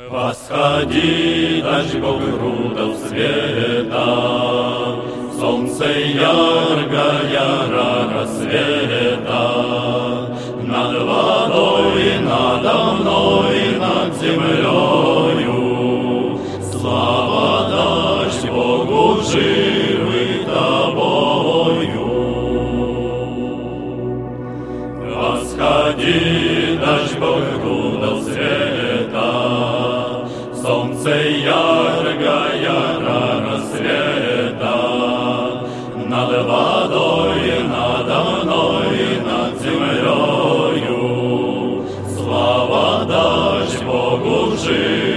Восходи, дождь Бог грудов света, солнце яркое рассвета, над водой, надо мной, над землею. Слава, дождь Богу, живый тобою. Восходи, дождь Бог грудов света, солнце яркое рассвета, над водой, надо мной, над землею. Слава, дождь Богу, живый